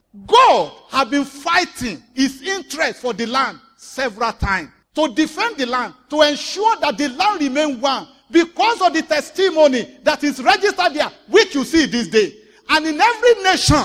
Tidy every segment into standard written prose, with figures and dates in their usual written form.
God has been fighting his interest for the land several times to defend the land, to ensure that the land remains one because of the testimony that is registered there, which you see this day. And in every nation,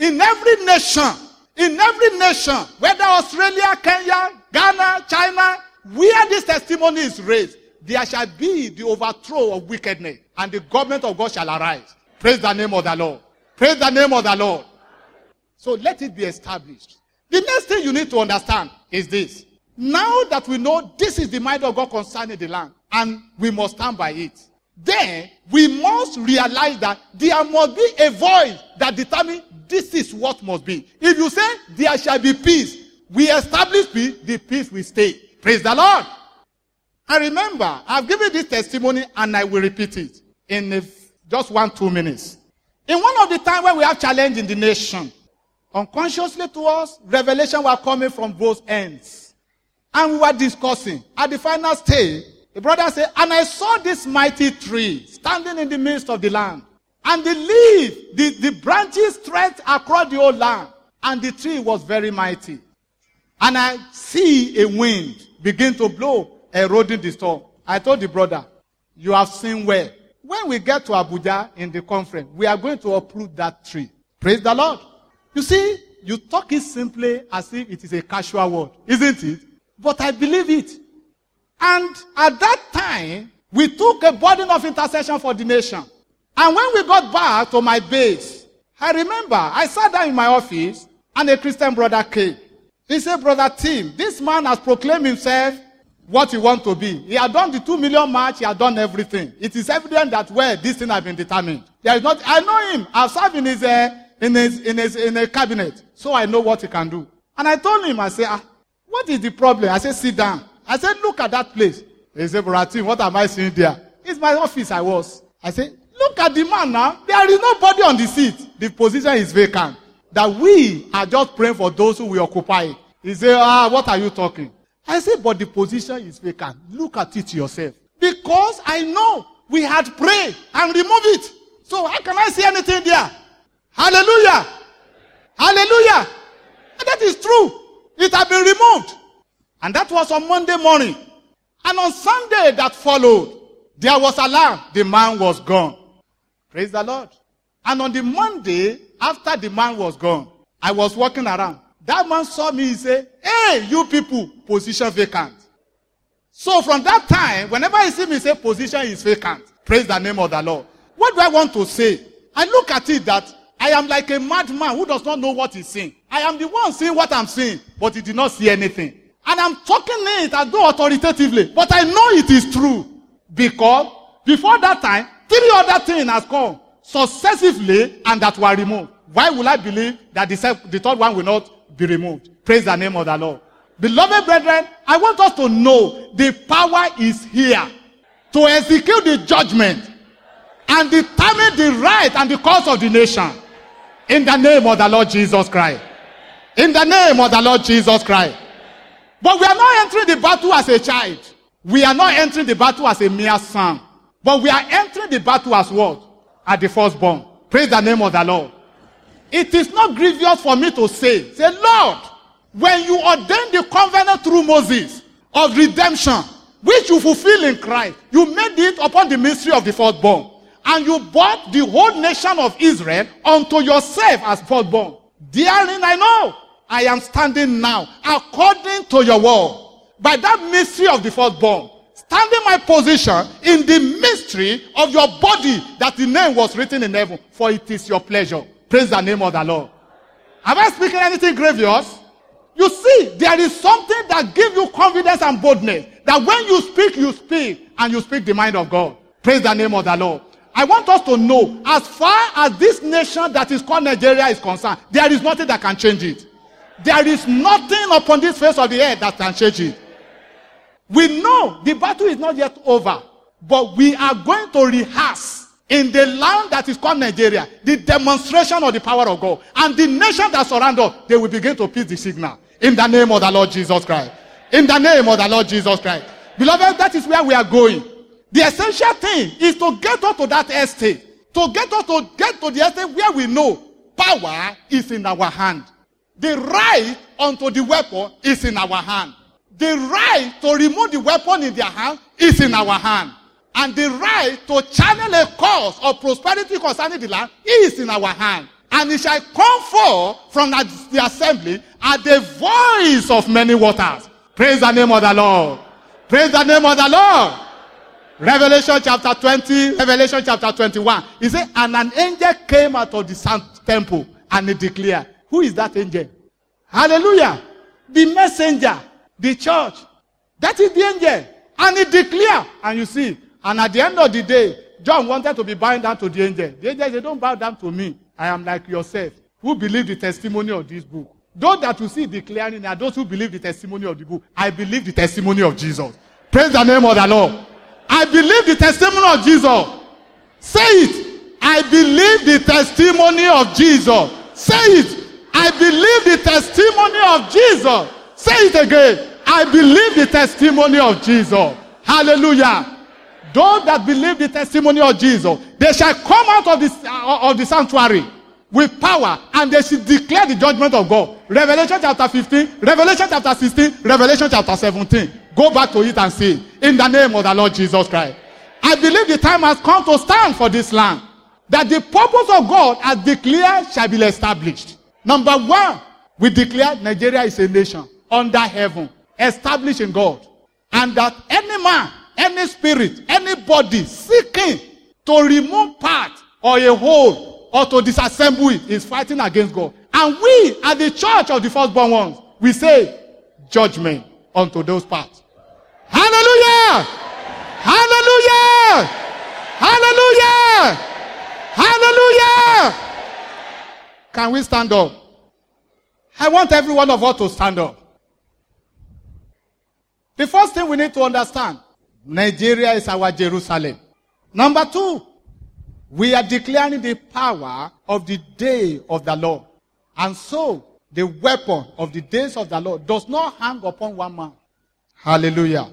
whether Australia, Kenya, Ghana, China, where this testimony is raised, there shall be the overthrow of wickedness, and the government of God shall arise. Praise the name of the Lord. Praise the name of the Lord. So let it be established. The next thing you need to understand is this. Now that we know this is the mind of God concerning the land, and we must stand by it, then we must realize that there must be a voice that determines this is what must be. If you say there shall be peace, we establish peace, the peace will stay. Praise the Lord. And remember, I've given this testimony and I will repeat it in just 1-2 minutes. In one of the times when we have challenge in the nation, unconsciously to us, revelation were coming from both ends. And we were discussing. At the final stage, the brother said, and I saw this mighty tree standing in the midst of the land. And the leaf, the branches stretched across the whole land. And the tree was very mighty. And I see a wind begin to blow, eroding the storm. I told the brother, you have seen well. When we get to Abuja in the conference, we are going to uproot that tree. Praise the Lord. You see, you talk it simply as if it is a casual word, isn't it? But I believe it. And at that time, we took a burden of intercession for the nation. And when we got back to my base, I remember I sat down in my office and a Christian brother came. He said, Brother Tim, this man has proclaimed himself what he wants to be. He had done the 2 million march, he had done everything. It is evident that this thing has been determined. There is not, I know him. I've served in his cabinet. So I know what he can do. And I told him, I said, what is the problem? I said, sit down. I said, look at that place. He said, Brother Tim, what am I seeing there? It's my office I was. I said, look at the man now. There is nobody on the seat. The position is vacant. That we are just praying for those who will occupy it. He said, what are you talking? I said, but the position is vacant. Look at it yourself. Because I know we had prayed and removed it. So how can I see anything there? Hallelujah. Hallelujah. And that is true. It had been removed. And that was on Monday morning. And on Sunday that followed, there was alarm. The man was gone. Praise the Lord. And on the Monday, after the man was gone, I was walking around. That man saw me, he said, hey, you people, position vacant. So from that time, whenever I see me say position is vacant, praise the name of the Lord. What do I want to say? I look at it that I am like a madman who does not know what he's seeing. I am the one seeing what I'm seeing, but he did not see anything. And I'm talking it as though authoritatively, but I know it is true. Because before that time, 3 other things has come successively and that were removed. Why will I believe that the third one will not be removed? Praise the name of the Lord. Beloved brethren, I want us to know the power is here to execute the judgment and determine the right and the cause of the nation. In the name of the Lord Jesus Christ. In the name of the Lord Jesus Christ. But we are not entering the battle as a child. We are not entering the battle as a mere son. But we are entering the battle as what? As the firstborn. Praise the name of the Lord. It is not grievous for me to say, Lord, when you ordained the covenant through Moses of redemption, which you fulfill in Christ, you made it upon the mystery of the firstborn. And you brought the whole nation of Israel unto yourself as firstborn. Therein I know I am standing now according to your word. By that mystery of the firstborn, standing my position in the mystery of your body that the name was written in heaven, for it is your pleasure. Praise the name of the Lord. Am I speaking anything grievous? You see, there is something that gives you confidence and boldness. That when you speak, and you speak the mind of God. Praise the name of the Lord. I want us to know, as far as this nation that is called Nigeria is concerned, there is nothing that can change it. There is nothing upon this face of the earth that can change it. We know the battle is not yet over, but we are going to rehearse in the land that is called Nigeria, the demonstration of the power of God. And the nation that surrounds us, they will begin to pick the signal. In the name of the Lord Jesus Christ. In the name of the Lord Jesus Christ. Beloved, that is where we are going. The essential thing is to get us to that estate. To get us to get to the estate where we know power is in our hand. The right unto the weapon is in our hand. The right to remove the weapon in their hand is in our hand. And the right to channel a cause of prosperity concerning the land is in our hand. And it shall come forth from the assembly at the voice of many waters. Praise the name of the Lord. Praise the name of the Lord. Revelation chapter 20, Revelation chapter 21. He said, and an angel came out of the temple and he declared. Who is that angel? Hallelujah. The messenger, the church. That is the angel. And he declared. And you see, and at the end of the day, John wanted to be bowing down to the angel. The angel said, don't bow down to me. I am like yourself. Who believe the testimony of this book? Those that you see declaring are those who believe the testimony of the book. I believe the testimony of Jesus. Praise the name of the Lord. I believe the testimony of Jesus. Say it. I believe the testimony of Jesus. Say it. I believe the testimony of Jesus. Say it again. I believe the testimony of Jesus. Hallelujah. Those that believe the testimony of Jesus, they shall come out of the sanctuary with power, and they shall declare the judgment of God. Revelation chapter 15, Revelation chapter 16, Revelation chapter 17. Go back to it and see it. In the name of the Lord Jesus Christ. I believe the time has come to stand for this land. That the purpose of God as declared shall be established. Number one, we declare Nigeria is a nation under heaven, established in God. And that any man, any spirit, anybody seeking to remove part or a whole or to disassemble it is fighting against God. And we, at the church of the firstborn ones, we say judgment unto those parts. Hallelujah! Hallelujah! Hallelujah! Hallelujah! Can we stand up? I want every one of us to stand up. The first thing we need to understand, Nigeria is our Jerusalem. Number two, we are declaring the power of the day of the Lord. And so, the weapon of the days of the Lord does not hang upon one man. Hallelujah.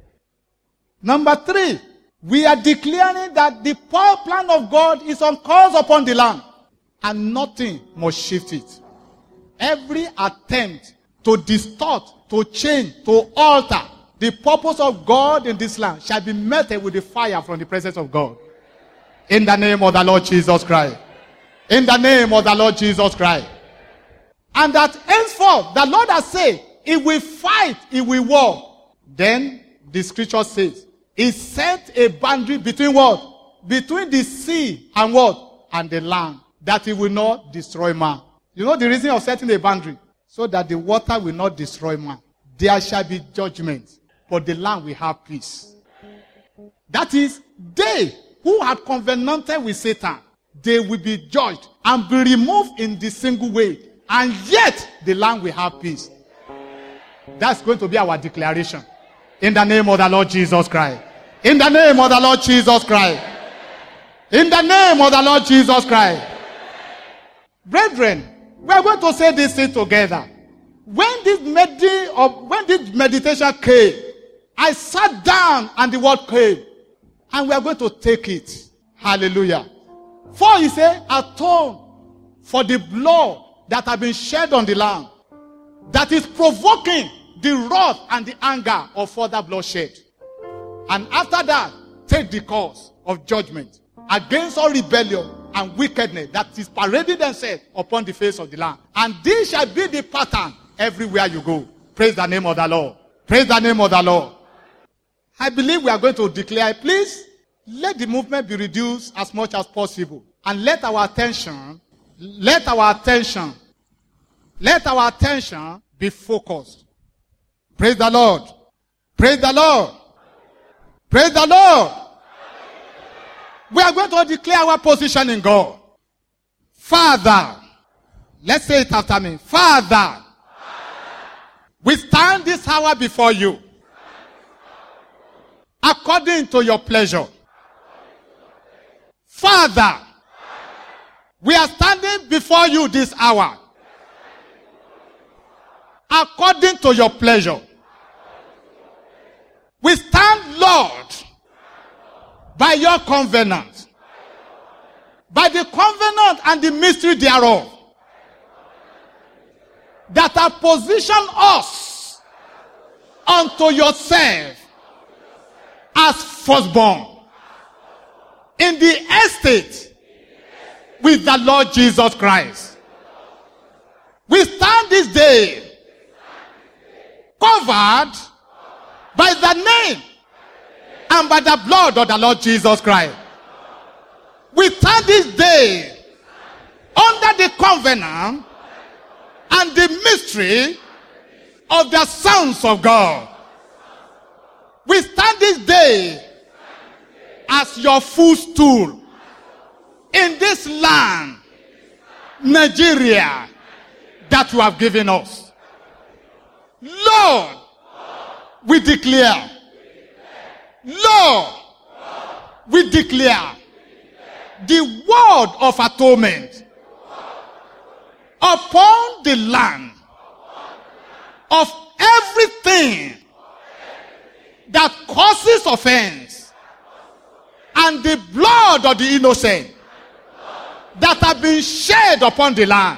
Number three, we are declaring that the power plan of God is on course upon the land. And nothing must shift it. Every attempt to distort, to change, to alter the purpose of God in this land shall be met with the fire from the presence of God. In the name of the Lord Jesus Christ. In the name of the Lord Jesus Christ. And that henceforth, the Lord has said, He will fight, He will war. Then the scripture says, He set a boundary between what? Between the sea and what? And the land. That He will not destroy man. You know the reason of setting a boundary? So that the water will not destroy man. There shall be judgment, but the land will have peace. That is, they who had covenanted with Satan, they will be judged and be removed in the single way. And yet, the land will have peace. That's going to be our declaration. In the name of the Lord Jesus Christ. In the name of the Lord Jesus Christ. In the name of the Lord Jesus Christ. Brethren, we are going to say this thing together. When this meditation came, I sat down and the word came. And we are going to take it. Hallelujah. For He said, atone for the blood that has been shed on the land, that is provoking the wrath and the anger of further bloodshed. And after that, take the course of judgment against all rebellion and wickedness that is parading themselves upon the face of the land. And this shall be the pattern everywhere you go. Praise the name of the Lord. Praise the name of the Lord. I believe we are going to declare, please, let the movement be reduced as much as possible. And let our attention be focused. Praise the Lord. Praise the Lord. Praise the Lord. We are going to declare our position in God. Father, let's say it after me. Father, we stand this hour before you according to your pleasure. Father, we are standing before you this hour according to your pleasure. We stand, Lord, by your covenant, by the covenant and the mystery thereof. that have positioned us unto yourself as firstborn in the estate with the Lord Jesus Christ. We stand this day covered by the name and by the blood of the Lord Jesus Christ. We stand this day under the covenant and the mystery of the sons of God. We stand this day as your footstool in this land, Nigeria, that you have given us. Lord, we declare. Lord, we declare the word of atonement upon the land of everything that causes offense, and the blood of the innocent that have been shed upon the land,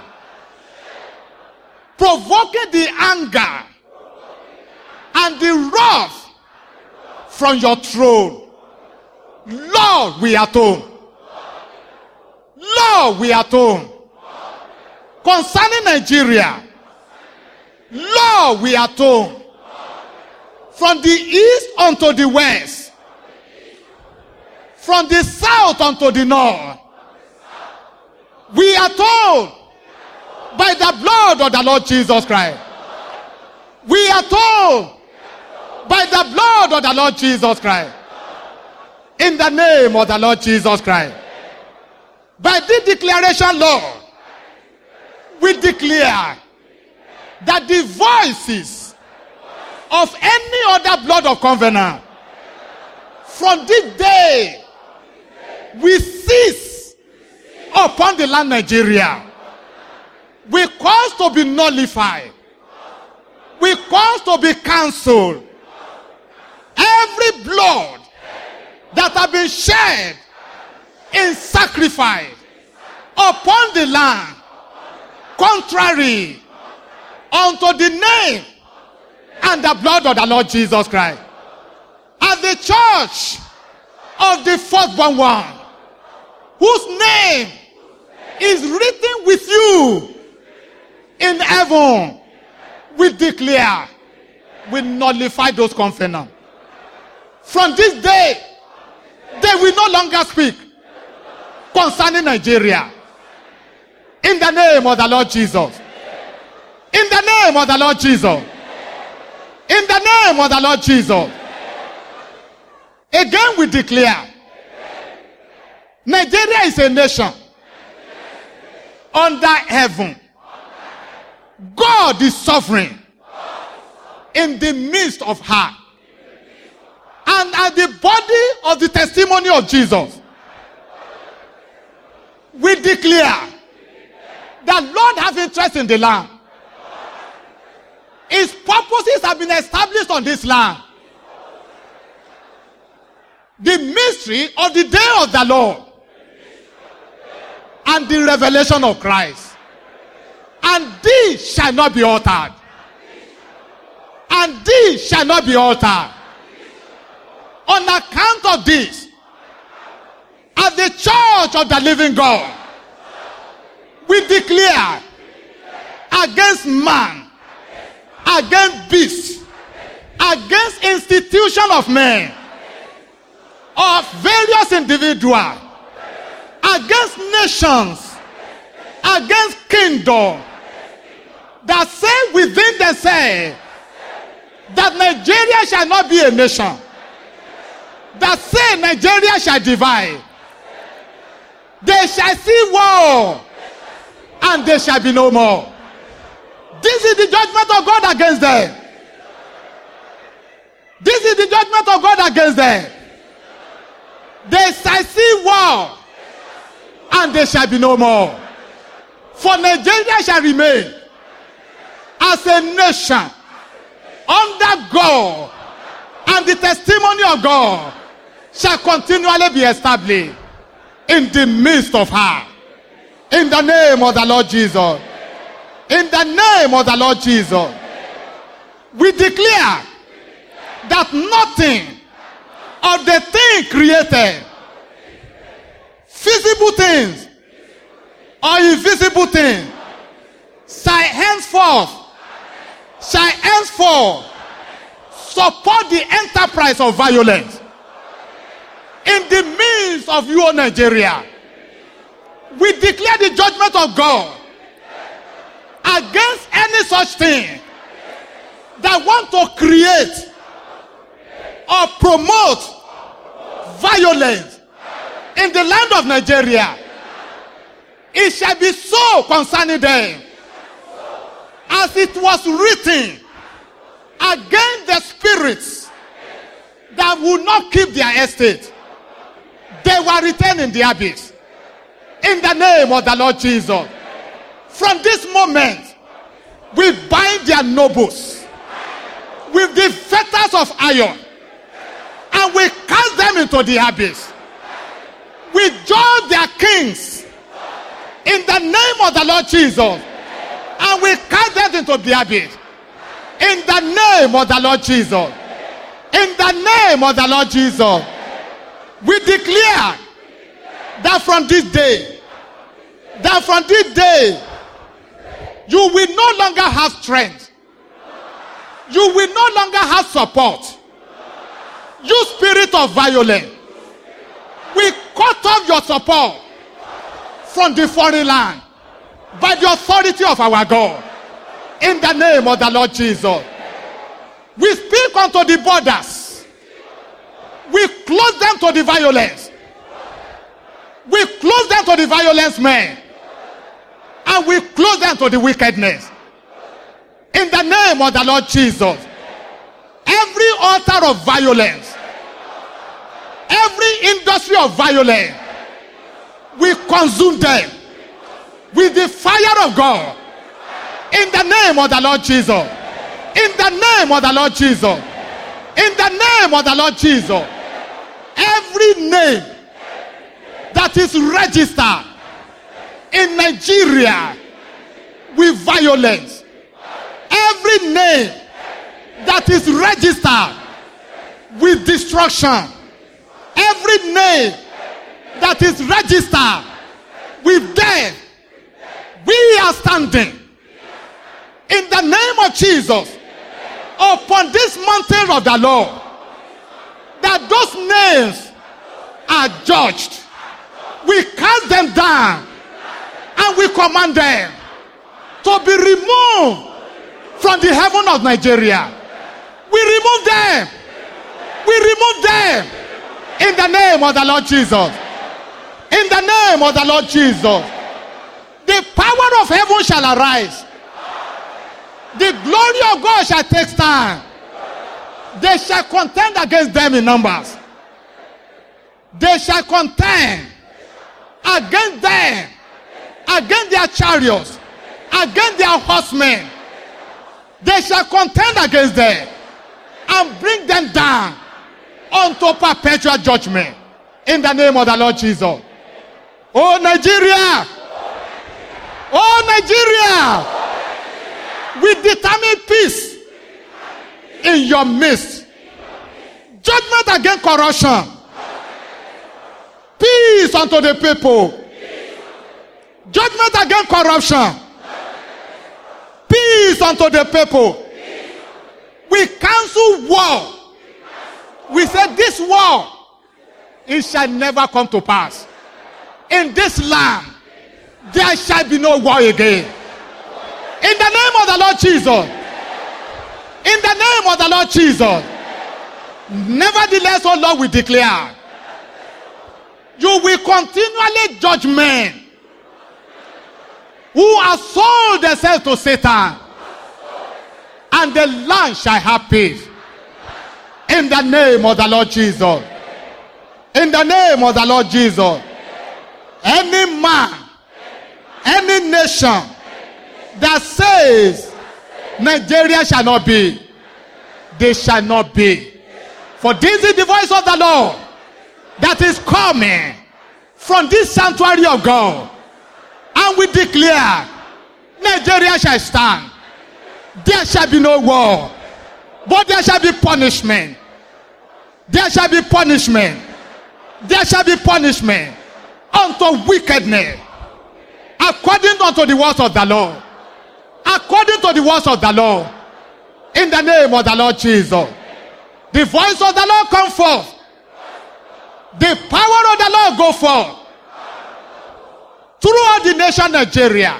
provoking the anger and the wrath from your throne. Lord, we atone. Lord, we atone. Concerning Nigeria, Lord, we atone. From the east unto the west, from the south unto the north, we atone by the blood of the Lord Jesus Christ. We atone by the blood of the Lord Jesus Christ. In the name of the Lord Jesus Christ. By this declaration, Lord, we declare that the voices of any other blood of covenant from this day we cease upon the land Nigeria. We cause to be nullified. We cause to be cancelled. Every blood that has been shed in sacrifice upon the land, contrary unto the name and the blood of the Lord Jesus Christ, as the church of the firstborn one, whose name is written with you in heaven, we declare, we nullify those covenants. From this day, they will no longer speak concerning Nigeria. In the name of the Lord Jesus. In the name of the Lord Jesus. In the name of the Lord Jesus. Again we declare, Nigeria is a nation under heaven. God is sovereign in the midst of her. And as the body of the testimony of Jesus, we declare that Lord has interest in the land. His purposes have been established on this land. The mystery of the day of the Lord and the revelation of Christ. And these shall not be altered. And these shall not be altered. On account of this, as the church of the living God, we declare against man, against beasts, against institution of men, of various individuals, against nations, against kingdom, that say within themselves that Nigeria shall not be a nation, that say Nigeria shall divide. They shall see war, and there shall be no more. This is the judgment of God against them. This is the judgment of God against them. They shall see war, and there shall be no more. For Nigeria shall remain as a nation under God, and the testimony of God shall continually be established in the midst of her. In the name of the Lord Jesus. In the name of the Lord Jesus. We declare that nothing of the thing created, visible things or invisible things, shall henceforth support the enterprise of violence in the midst of your Nigeria. We declare the judgment of God against any such thing that want to create or promote violence in the land of Nigeria. It shall be so concerning them, as it was written, against the spirits that will not keep their estate, they were retained in the abyss. In the name of the Lord Jesus. From this moment, we bind their nobles with the fetters of iron, and we cast them into the abyss. We judge their kings in the name of the Lord Jesus, and we cast them into the abyss. In the name of the Lord Jesus. In the name of the Lord Jesus. We declare that from this day, you will no longer have strength. You will no longer have support. You spirit of violence, we cut off your support from the foreign land by the authority of our God. In the name of the Lord Jesus. We speak unto the borders. We close them to the violence. We close them to the violence men. And we close them to the wickedness. In the name of the Lord Jesus. Every altar of violence, every industry of violence, we consume them with the fire of God. In the name of the Lord Jesus. In the name of the Lord Jesus. In the name of the Lord Jesus. Every name that is registered in Nigeria with violence, every name that is registered with destruction, every name that is registered with death, we are standing in the name of Jesus upon this mountain of the Lord, that those names are judged. We cast them down and we command them to be removed from the heaven of Nigeria. We remove them. We remove them in the name of the Lord Jesus. In the name of the Lord Jesus. The power of heaven shall arise. The glory of God shall take stand. They shall contend against them in numbers. They shall contend against them, against their chariots, against their horsemen. They shall contend against them and bring them down unto perpetual judgment. In the name of the Lord Jesus. Oh Nigeria! Oh Nigeria! We determine peace in your midst. Judgment against corruption. Peace unto the people. Judgment against corruption. Peace unto the people. We cancel war. We say this war, it shall never come to pass. In this land, there shall be no war again. In the name of the Lord Jesus. In the name of the Lord Jesus. Nevertheless, oh Lord, we declare, you will continually judge men who have sold themselves to Satan, and the land shall have peace. In the name of the Lord Jesus. In the name of the Lord Jesus. Any man, any nation that says Nigeria shall not be, they shall not be. For this is the voice of the Lord that is coming from this sanctuary of God. And we declare, Nigeria shall stand. There shall be no war, but there shall be punishment. There shall be punishment. There shall be punishment unto wickedness, according unto the words of the Lord. According to the words of the Lord. In the name of the Lord Jesus. The voice of the Lord come forth. The power of the Lord go forth. Throughout the nation Nigeria.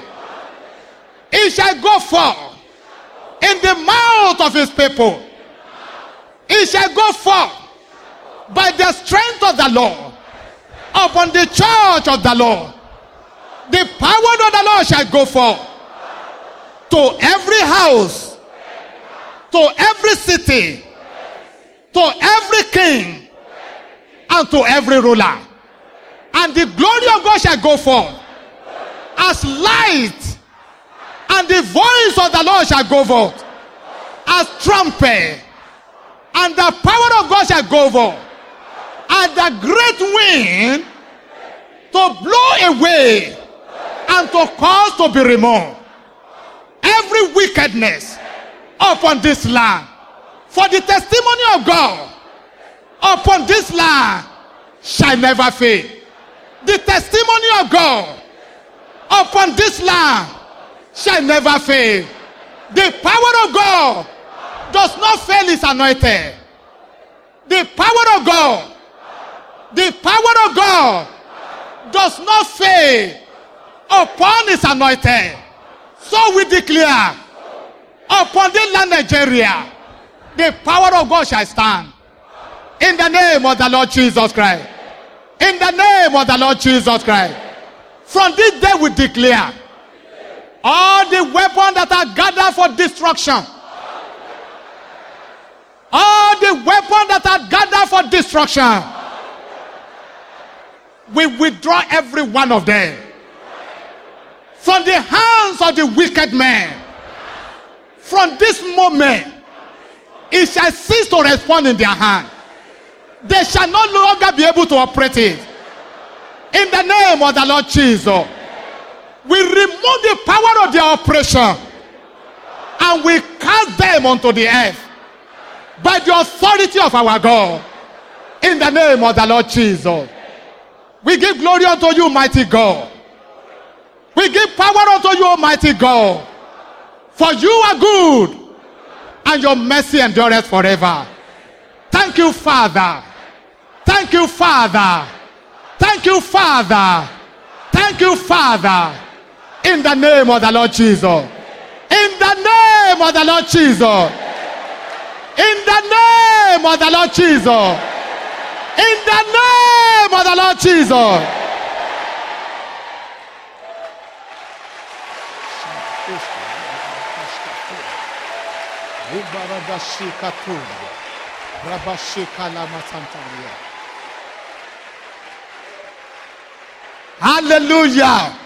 It shall go forth in the mouth of his people. It shall go forth by the strength of the Lord upon the church of the Lord. The power of the Lord shall go forth to every house, to every city, to every king, and to every ruler. And the glory of God shall go forth as light, and the voice of the Lord shall go forth as trumpet, and the power of God shall go forth as the great wind to blow away and to cause to be removed every wickedness upon this land. For the testimony of God upon this land shall never fail. The testimony of God upon this land shall never fail. The power of God does not fail his anointed. The power of God, the power of God does not fail upon his anointed. So we declare upon the land Nigeria, the power of God shall stand. In the name of the Lord Jesus Christ. In the name of the Lord Jesus Christ. From this day we declare all the weapons that are gathered for destruction, all the weapons that are gathered for destruction, we withdraw every one of them from the hands of the wicked man. From this moment, it shall cease to respond in their hand. They shall no longer be able to operate it. In the name of the Lord Jesus, we remove the power of their operation and we cast them onto the earth by the authority of our God. In the name of the Lord Jesus, we give glory unto you, mighty God. We give power unto you, Almighty God. For you are good, and your mercy endureth forever. Thank you, Father. Thank you, Father. Thank you, Father. Thank you, Father. In the name of the Lord Jesus. In the name of the Lord Jesus. In the name of the Lord Jesus. In the name of the Lord Jesus. Hallelujah.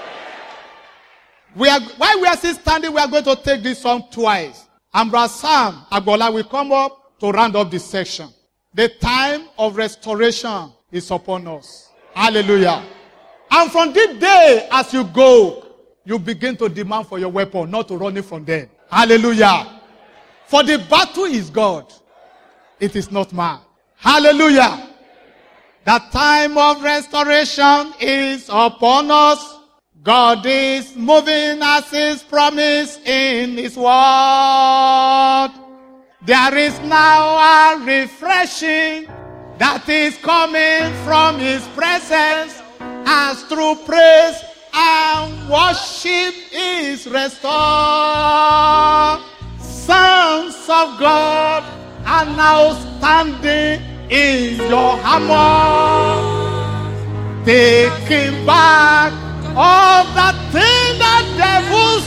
While we are still standing, we are going to take this song twice. And Brother Sam Agbola will come up to round up this section. The time of restoration is upon us. Hallelujah. And from this day, as you go, you begin to demand for your weapon, not to run it from them. Hallelujah. For the battle is God. It is not man. Hallelujah. The time of restoration is upon us. God is moving as his promise in his word. There is now a refreshing that is coming from his presence as through praise and worship is restored. Sons of God are now standing in your hammer, taking back all the things that devil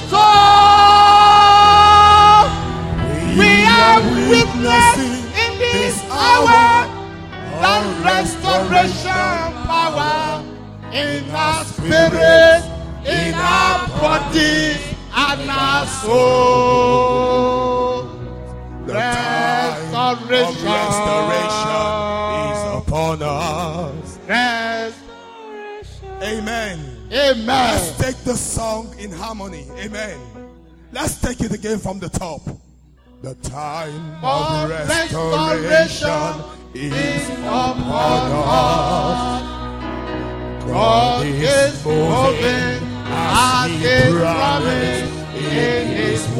stole. We are witness in this hour the restoration power in our spirit, in our body, and our soul. Restoration is upon us. Restoration. Amen. Amen. Let's take the song in harmony. Amen. Let's take it again from the top. The time of restoration is upon us. God is moving as He promised in His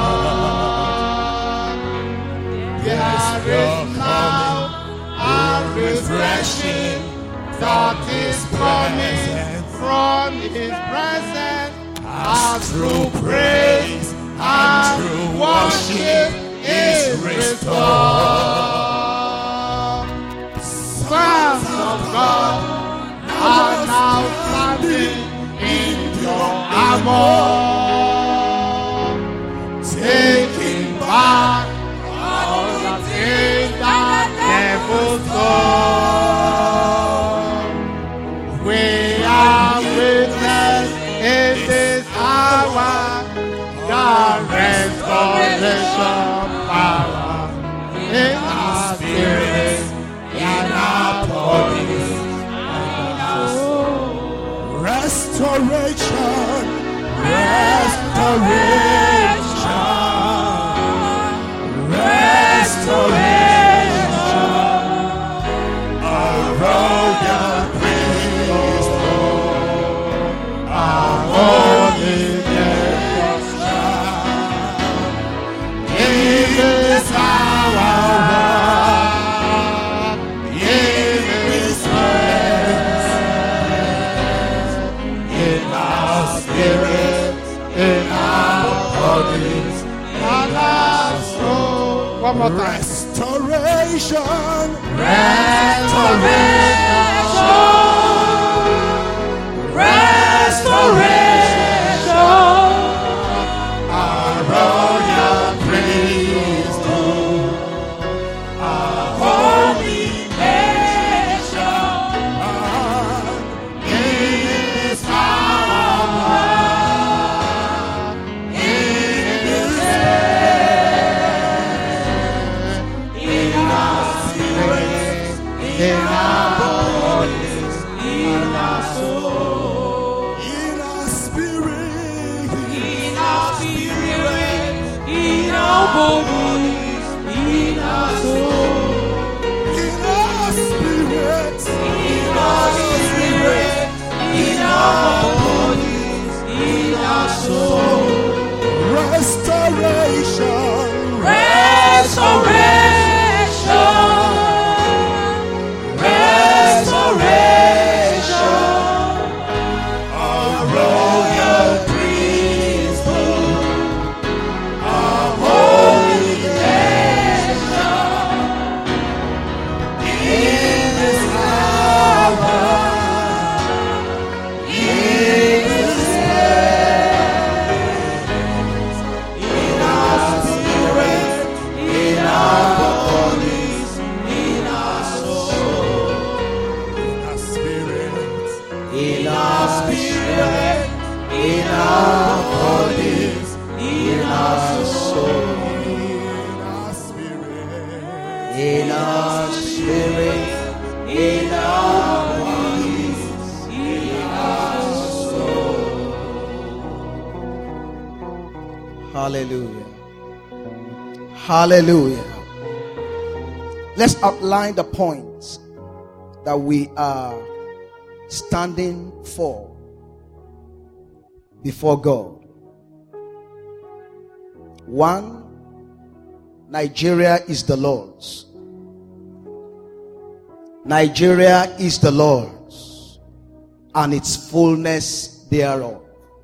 word. There is now a refreshing that is coming from His presence, as through praise and through worship is restored. Sons of God are now standing in your armor, taking back all the things that devil stole. We are witness in this hour, the restoration power in our spirit, in our bodies. Restoration, restoration, restoration. A royal priesthood, a holy nation. In this hour, in this place, in our spirits, in our bodies, and our soul. One more time. Restoration, restoration, restoration. Our royal priesthood, our holy nation. In this hour, in this day, in our spirits, in our bodies, in our soul, in our spirit, in our spirit, in our bodies, in our soul, in our spirit, in our spirit, in our bodies, in our soul. Restoration, restoration, restoration. A royal priesthood, a holy nation. In this hour, in this place, in our spirit, in our bodies, in our soul, in our spirit, in our spirit, in our bodies, in our soul, in our spirit, in our bodies, in our soul. Hallelujah. Hallelujah. Let's outline the points that we are standing for before God. 1, Nigeria is the Lord's. Nigeria is the Lord's, and its fullness thereof.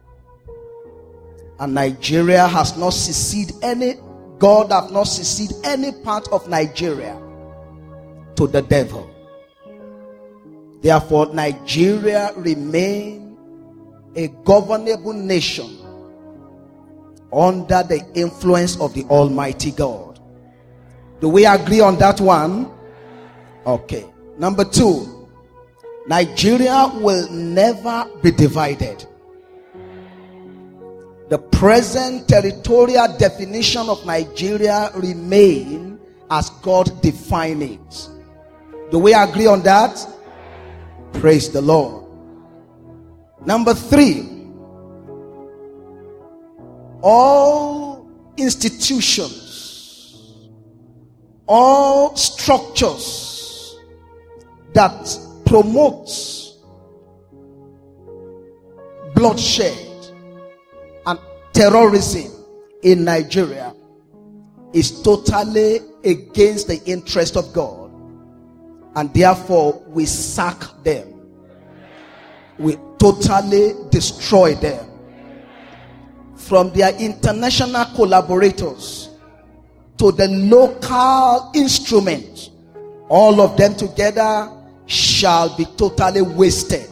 And Nigeria has not seceded God have not seceded any part of Nigeria to the devil. Therefore, Nigeria remains a governable nation under the influence of the Almighty God. Do we agree on that one? Okay. Number 2, Nigeria will never be divided. The present territorial definition of Nigeria remain as God defined it. Do we agree on that? Praise the Lord. Number 3, all institutions, all structures that promotes bloodshed and terrorism in Nigeria is totally against the interest of God, and therefore we sack them. We totally destroy them. From their international collaborators to the local instruments, all of them together shall be totally wasted.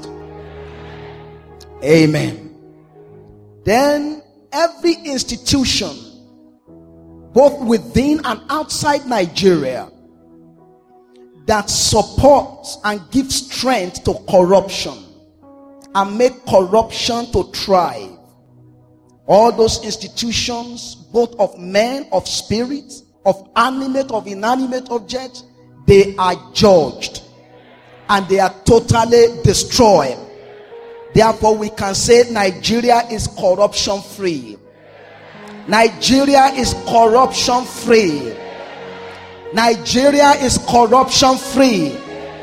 Amen. Then every institution, both within and outside Nigeria, that supports and gives strength to corruption and make corruption to thrive, all those institutions, both of men, of spirit, of animate, of inanimate objects, they are judged and they are totally destroyed. Therefore, we can say Nigeria is corruption free. Nigeria is corruption free. Nigeria is corruption free.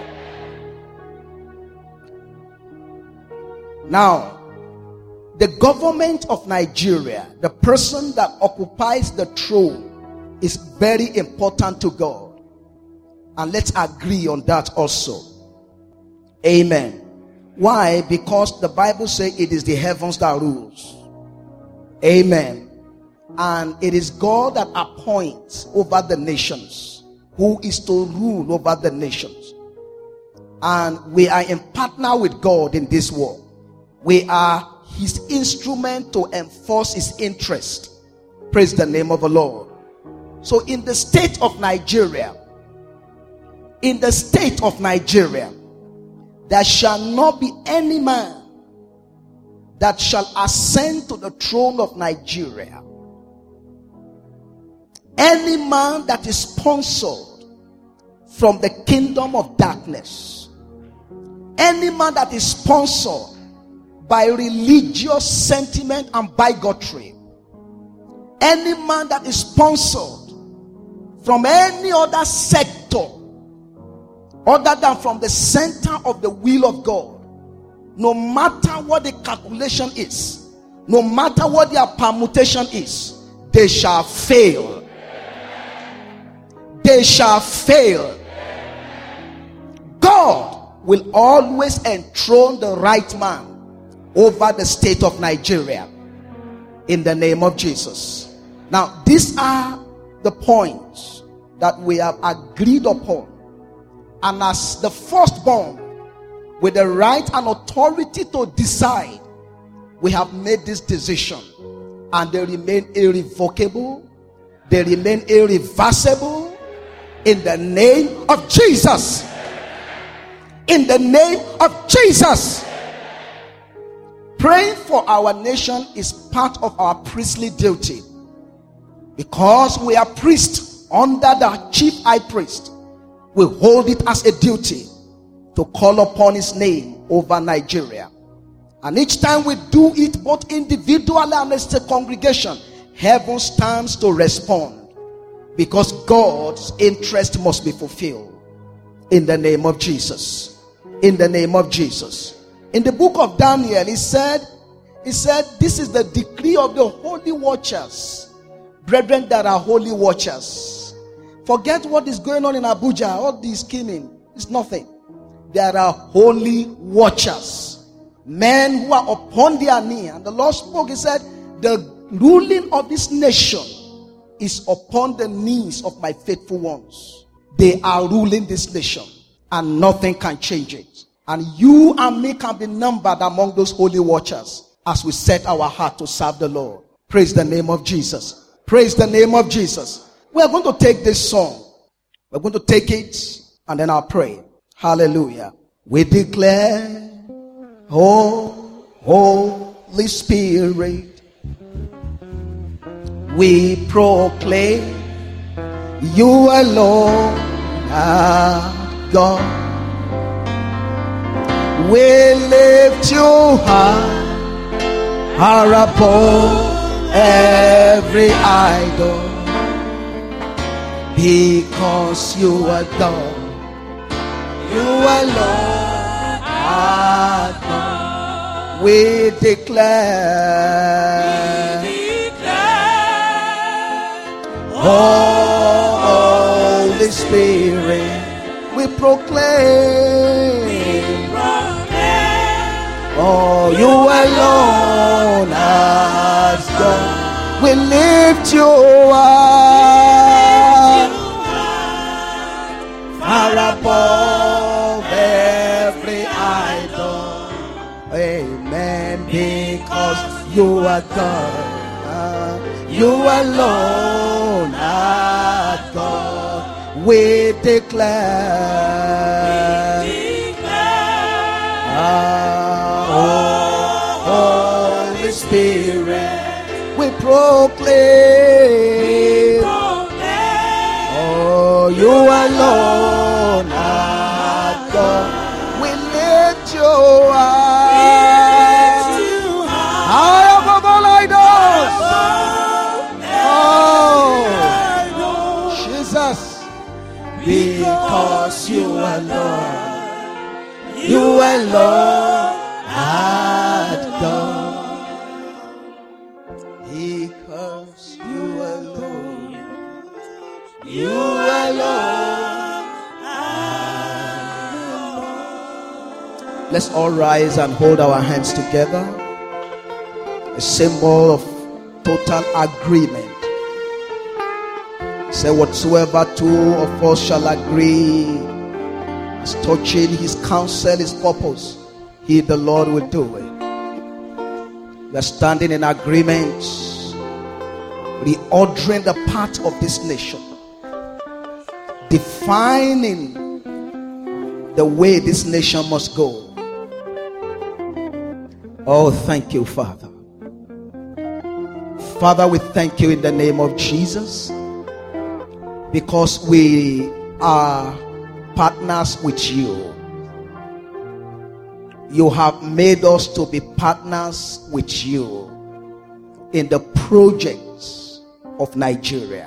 Now, the government of Nigeria, the person that occupies the throne, is very important to God. And let's agree on that also. Amen. Why? Because the Bible says it is the heavens that rules. Amen. And it is God that appoints over the nations, who is to rule over the nations. And we are in partner with God in this war. We are his instrument to enforce his interest. Praise the name of the Lord. So in the state of Nigeria, there shall not be any man that shall ascend to the throne of Nigeria. Any man that is sponsored from the kingdom of darkness, any man that is sponsored by religious sentiment and bigotry, any man that is sponsored from any other sector other than from the center of the will of God, no matter what the calculation is, no matter what their permutation is, they shall fail. They shall fail. God will always enthrone the right man over the state of Nigeria in the name of Jesus. Now, these are the points that we have agreed upon. And as the firstborn, with the right and authority to decide, we have made this decision, and they remain irrevocable, they remain irreversible, in the name of Jesus. In the name of Jesus. Praying for our nation is part of our priestly duty, because we are priests under the chief high priest. We hold it as a duty to call upon his name over Nigeria. And each time we do it, both individually and as a congregation, heaven stands to respond, because God's interest must be fulfilled. In the name of Jesus. In the name of Jesus. In the book of Daniel, he said, this is the decree of the holy watchers. Brethren that are holy watchers. Forget what is going on in Abuja. All this scheming is nothing. There are holy watchers. Men who are upon their knee. And the Lord spoke, he said, the ruling of this nation is upon the knees of my faithful ones. They are ruling this nation, and nothing can change it. And you and me can be numbered among those holy watchers as we set our heart to serve the Lord. Praise the name of Jesus. Praise the name of Jesus. We are going to take this song. We're going to take it, and then I'll pray. Hallelujah. We declare, oh, Holy Spirit, we proclaim you alone are God. We lift you high, are above every idol, because you are God. You alone are God. We declare, Holy Spirit, we proclaim, oh, you alone as God. We lift you up, far above every idol. Amen. Because you are God. You alone are God. We declare, Holy Spirit, we proclaim, oh, you alone are God. We lift you high above all idols. Oh, Jesus, because you alone are God. Because you alone are. Let's all rise and hold our hands together. A symbol of total agreement. Say, whatsoever two of us shall agree as touching his counsel, his purpose, he, the Lord, will do it. We are standing in agreement, reordering the path of this nation, defining the way this nation must go. Oh, thank you, Father. Father, we thank you in the name of Jesus, because we are partners with you. You have made us to be partners with you in the projects of Nigeria,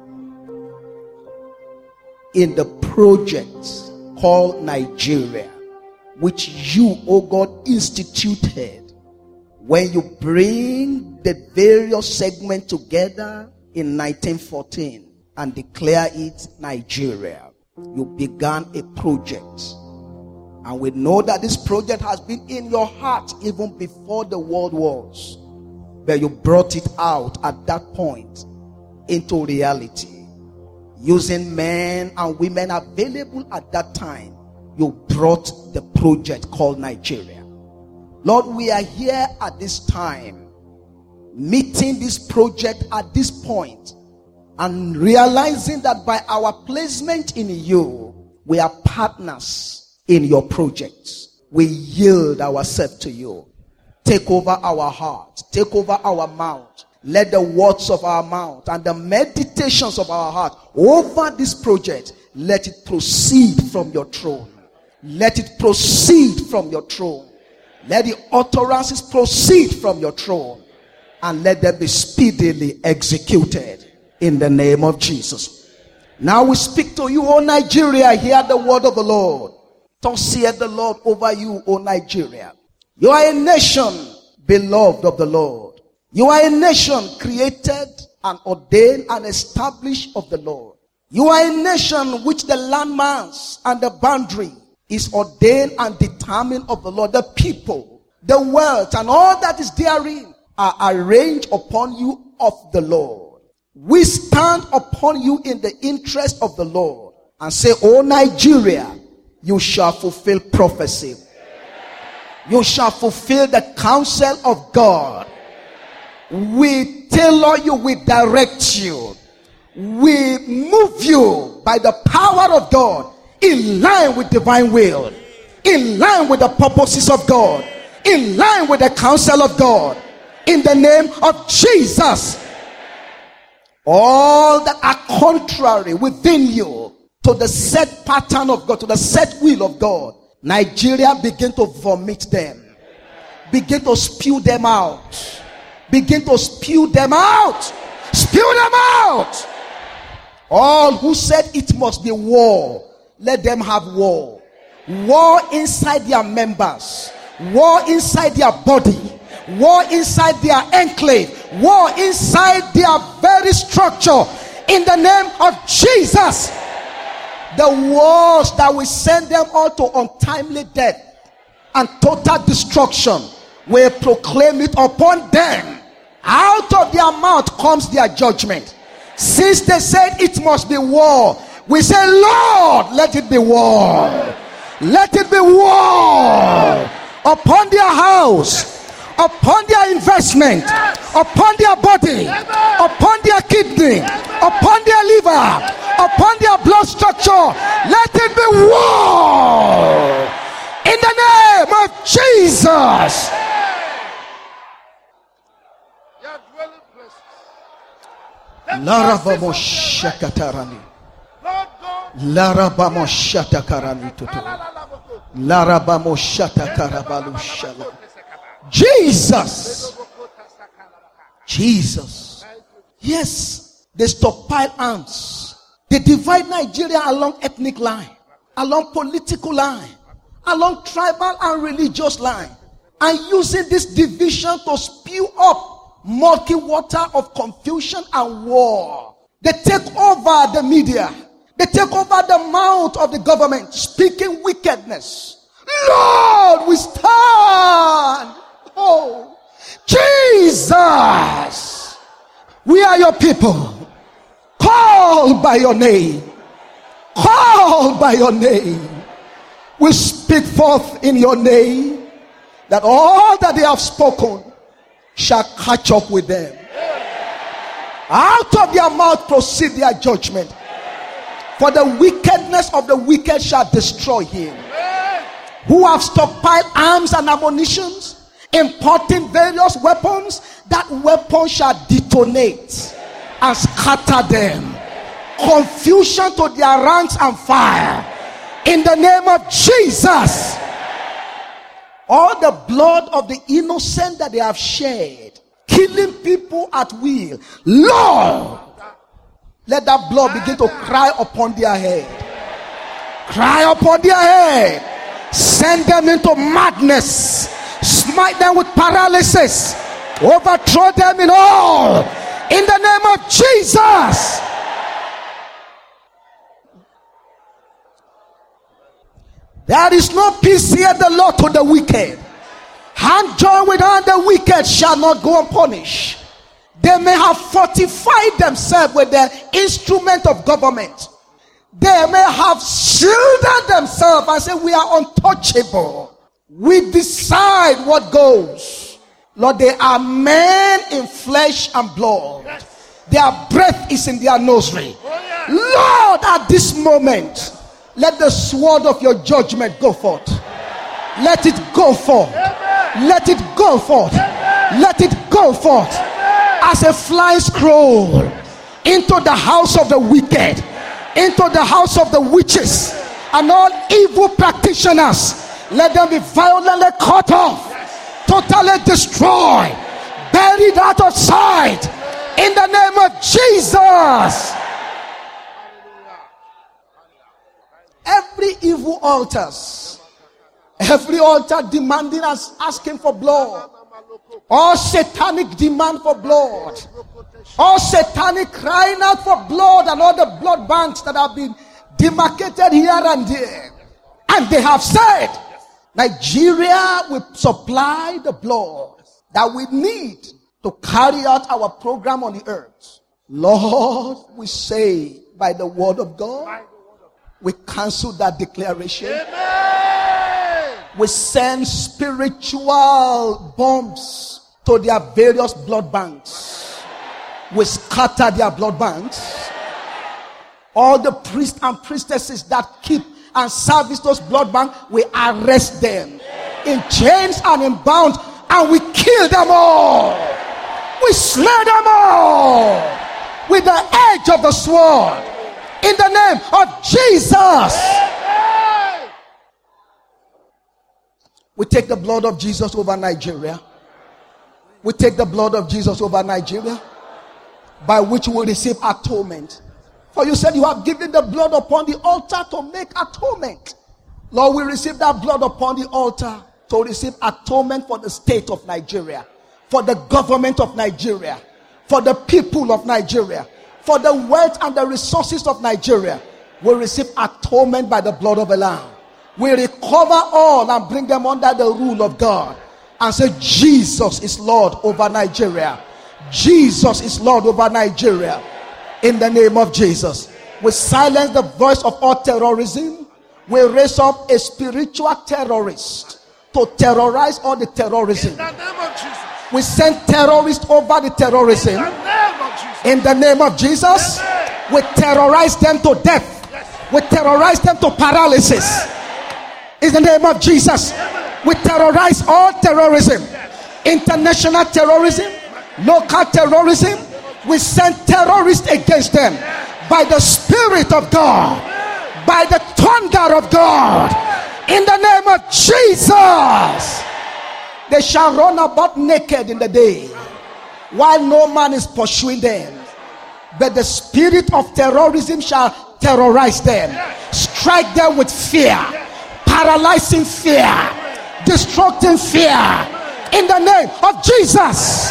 in the projects called Nigeria, which you, O God, instituted when you bring the various segments together in 1914 and declare it Nigeria. You began a project, and we know that this project has been in your heart even before the world was, but you brought it out at that point into reality, using men and women available at that time. You brought the project called Nigeria. Lord, we are here at this time, meeting this project at this point, and realizing that by our placement in you, we are partners in your projects. We yield ourselves to you. Take over our heart. Take over our mouth. Let the words of our mouth and the meditations of our heart over this project, let it proceed from your throne. Let it proceed from your throne. Let the utterances proceed from your throne, and let them be speedily executed in the name of Jesus. Now we speak to you, O Nigeria. Hear the word of the Lord. Thus saith the Lord over you, O Nigeria. You are a nation beloved of the Lord. You are a nation created and ordained and established of the Lord. You are a nation which the landmass and the boundary is ordained and determined of the Lord. The people, the wealth, and all that is therein are arranged upon you of the Lord. We stand upon you in the interest of the Lord and say, O Nigeria, you shall fulfill prophecy. You shall fulfill the counsel of God. We tailor you, we direct you, we move you by the power of God in line with divine will, in line with the purposes of God, in line with the counsel of God, in the name of Jesus. All that are contrary within you to the set pattern of God, to the set will of God, Nigeria, begin to vomit them, begin to spew them out begin to spew them out. Spew them out. All who said it must be war, let them have war. War inside their members, war inside their body, war inside their enclave, war inside their very structure. In the name of Jesus, the wars that will send them all to untimely death and total destruction, will proclaim it upon them. Out of their mouth comes their judgment. Since they said it must be war, we say, Lord, let it be war. Let it be war upon their house, upon their investment, upon their body, upon their kidney, upon their liver, upon their blood structure. Let it be war in the name of Jesus. Larabamo-shakatarani. Larabamo-shatakarani tutu. Larabamo-shatakarabalushala. Jesus. Jesus. Yes, they stockpile arms. They divide Nigeria along ethnic line, along political line, along tribal and religious line, and using this division to spew up murky water of confusion and war. They take over the media. They take over the mouth of the government, speaking wickedness. Lord, we stand. Oh, Jesus, we are your people. Called by your name. Called by your name. We speak forth in your name that all that they have spoken shall catch up with them. Out of their mouth proceed their judgment. For the wickedness of the wicked shall destroy him. Who have stockpiled arms and ammunitions, importing various weapons, that weapon shall detonate and scatter them. Confusion to their ranks and fire. In the name of Jesus. All the blood of the innocent that they have shed, killing people at will, Lord, let that blood begin to cry upon their head. Cry upon their head. Send them into madness. Smite them with paralysis. Overthrow them in all. In the name of Jesus. There is no peace here, the Lord, to the wicked. Hand joined with hand, the wicked shall not go unpunished. They may have fortified themselves with the instrument of government. They may have shielded themselves and say, we are untouchable. We decide what goes. Lord, they are men in flesh and blood. Their breath is in their nursery. Lord, at this moment, let the sword of your judgment go forth. Let it go forth. Let it go forth. Let it go forth as a flying scroll into the house of the wicked, into the house of the witches and all evil practitioners. Let them be violently cut off, totally destroyed, buried out of sight in the name of Jesus. Every evil altars, every altar demanding us, asking for blood, all satanic demand for blood, all satanic crying out for blood, and all the blood banks that have been demarcated here and there. And they have said, Nigeria will supply the blood that we need to carry out our program on the earth. Lord, we say by the word of God, we cancel that declaration. Amen. We send spiritual bombs to their various blood banks. We scatter their blood banks. All the priests and priestesses that keep and service those blood banks, we arrest them in chains and in bonds, and we kill them all. We slay them all with the edge of the sword. In the name of Jesus. We take the blood of Jesus over Nigeria. We take the blood of Jesus over Nigeria, by which we will receive atonement. For you said you have given the blood upon the altar to make atonement. Lord, we receive that blood upon the altar to receive atonement for the state of Nigeria, for the government of Nigeria, for the people of Nigeria, for the wealth and the resources of Nigeria. We receive atonement by the blood of the Lamb. We recover all and bring them under the rule of God and say, Jesus is Lord over Nigeria. Jesus is Lord over Nigeria. In the name of Jesus, we silence the voice of all terrorism. We raise up a spiritual terrorist to terrorize all the terrorism. In the name of Jesus. We send terrorists over the terrorism. In the name of Jesus. In the name of Jesus, we terrorize them to death. We terrorize them to paralysis. In the name of Jesus, we terrorize all terrorism. International terrorism, local terrorism. We send terrorists against them by the Spirit of God, by the thunder of God. In the name of Jesus, they shall run about naked in the day, while no man is pursuing them. But the spirit of terrorism shall terrorize them, strike them with fear, paralyzing fear, destructing fear. In the name of Jesus.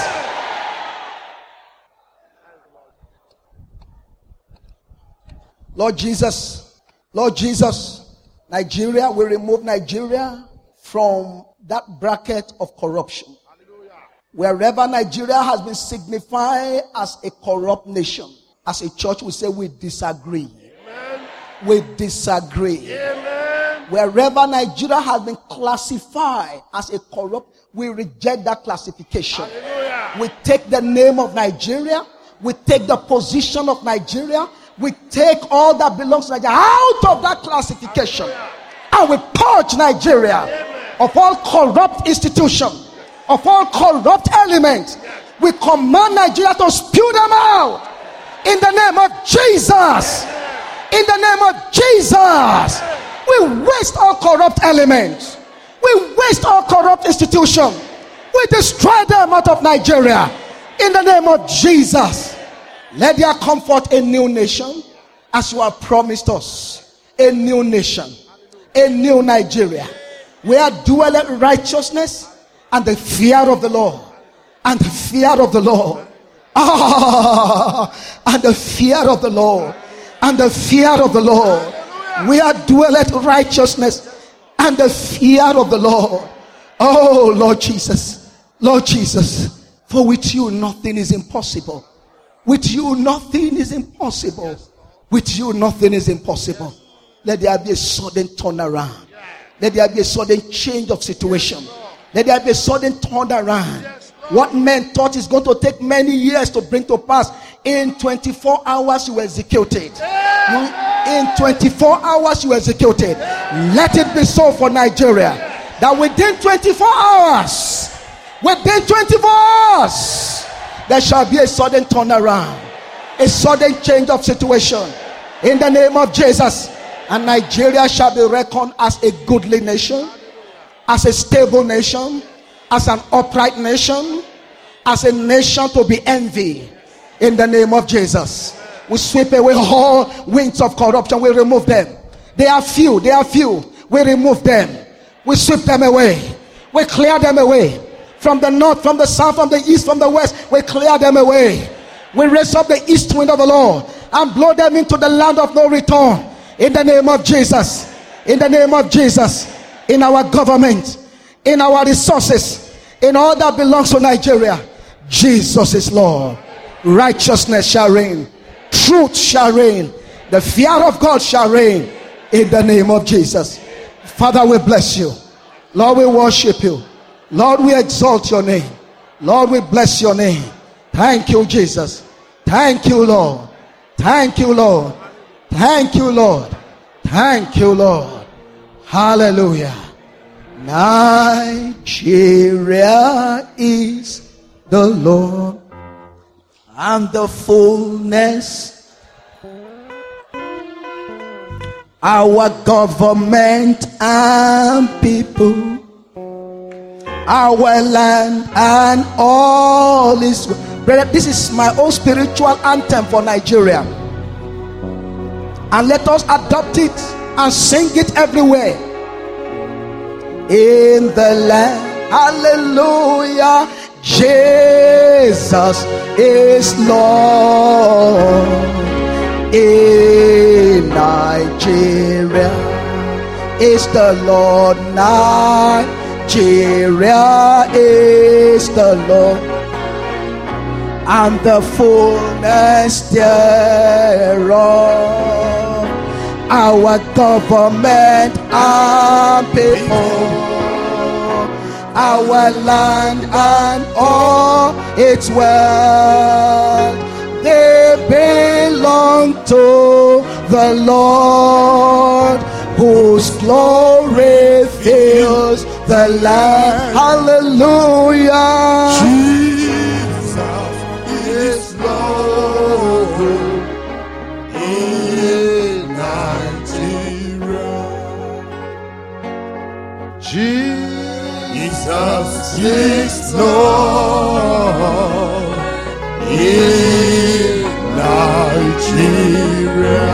Lord Jesus, Nigeria, we remove Nigeria from that bracket of corruption. Wherever Nigeria has been signified as a corrupt nation, as a church we say we disagree. Amen. We disagree. Amen. Wherever Nigeria has been classified as a corrupt, we reject that classification. Hallelujah. We take the name of Nigeria, we take the position of Nigeria, we take all that belongs to Nigeria out of that classification. And we purge Nigeria of all corrupt institutions, of all corrupt elements. We command Nigeria to spew them out. In the name of Jesus. In the name of Jesus. We waste all corrupt elements. We waste all corrupt institutions. We destroy them out of Nigeria. In the name of Jesus. Let there come forth a new nation, as you have promised us. A new nation, a new Nigeria, where dwelleth righteousness and the fear of the Lord. And the fear of the Lord. And the fear of the Lord. And the fear of the Lord. Where dwelleth righteousness and the fear of the Lord. Oh, Lord Jesus. Lord Jesus. For with you nothing is impossible. With you nothing is impossible. With you nothing is impossible. Let there be a sudden turnaround. Let there be a sudden change of situation. Let there be a sudden turnaround. What men thought is going to take many years to bring to pass, in 24 hours you execute it. In 24 hours you execute it. Let it be so for Nigeria, that within 24 hours, there shall be a sudden turnaround, a sudden change of situation. In the name of Jesus. And Nigeria shall be reckoned as a goodly nation, as a stable nation, as an upright nation, as a nation to be envied. In the name of Jesus. We sweep away all winds of corruption. We remove them. They are few. We remove them. We sweep them away. We clear them away. From the north, from the south, from the east, from the west, we clear them away. We raise up the east wind of the Lord and blow them into the land of no return. In the name of Jesus. In the name of Jesus. In our government, in our resources, in all that belongs to Nigeria, Jesus is Lord. Righteousness shall reign. Truth shall reign. The fear of God shall reign. In the name of Jesus. Father, we bless you. Lord, we worship you. Lord, we exalt your name. Lord, we bless your name. Thank you, Jesus. Thank you, Lord. Thank you, Lord. Thank you, Lord. Thank you, Lord. Hallelujah. Nigeria is the Lord, and the fullness, our government and people, our land and all is. Brother, this is my own spiritual anthem for Nigeria, and let us adopt it and sing it everywhere. In the land, hallelujah, Jesus is Lord. In Nigeria is the Lord. Nigeria is the Lord, and the fullness thereof. Our government and people, our land and all its wealth, they belong to the Lord, whose glory fills the land. Hallelujah. Jesus is Lord in Nigeria. Jesus is Lord in Nigeria.